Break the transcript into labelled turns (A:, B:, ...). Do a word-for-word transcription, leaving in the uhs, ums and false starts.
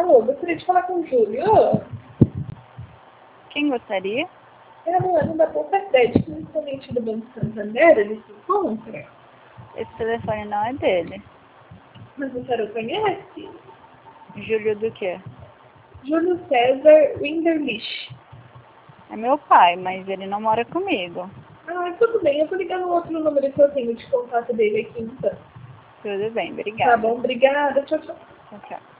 A: Alô, gostaria de falar com o Júlio.
B: Quem gostaria?
A: É a Luana da Poupa Crédito, principalmente do Banco Santander, ele se encontra.
B: Esse telefone não é dele.
A: Mas o senhor o conhece?
B: Júlio do quê?
A: Júlio César Winderlich.
B: É meu pai, mas ele não mora comigo.
A: Ah, tudo bem, eu vou ligar no outro número que eu tenho de contato dele aqui então.
B: Tudo bem,
A: Tá
B: obrigada.
A: bom, obrigada, tchau, tchau.
B: Tchau, tchau.